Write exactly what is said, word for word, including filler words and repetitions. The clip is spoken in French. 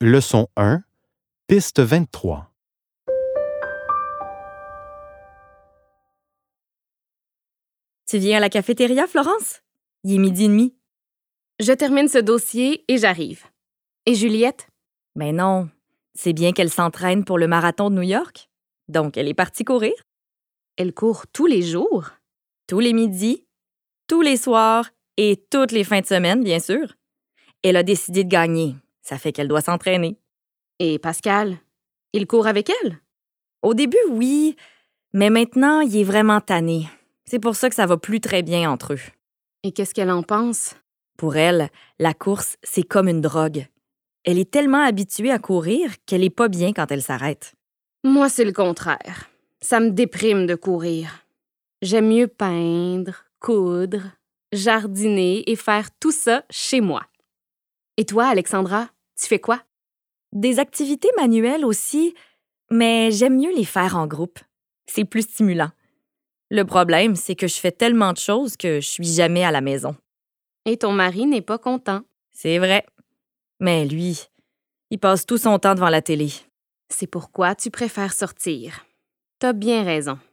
Leçon un, piste vingt-trois. Tu viens à la cafétéria, Florence? Il est midi et demi. Je termine ce dossier et j'arrive. Et Juliette? Ben non, c'est bien qu'elle s'entraîne pour le marathon de New York. Donc, elle est partie courir. Elle court tous les jours? Tous les midis, tous les soirs et toutes les fins de semaine, bien sûr. Elle a décidé de gagner. Ça fait qu'elle doit s'entraîner. Et Pascal? Il court avec elle? Au début, oui, mais maintenant, il est vraiment tanné. C'est pour ça que ça va plus très bien entre eux. Et qu'est-ce qu'elle en pense? Pour elle, la course, c'est comme une drogue. Elle est tellement habituée à courir qu'elle est pas bien quand elle s'arrête. Moi, c'est le contraire. Ça me déprime de courir. J'aime mieux peindre, coudre, jardiner et faire tout ça chez moi. Et toi, Alexandra, tu fais quoi? Des activités manuelles aussi, mais j'aime mieux les faire en groupe. C'est plus stimulant. Le problème, c'est que je fais tellement de choses que je suis jamais à la maison. Et ton mari n'est pas content. C'est vrai. Mais lui, il passe tout son temps devant la télé. C'est pourquoi tu préfères sortir. T'as bien raison.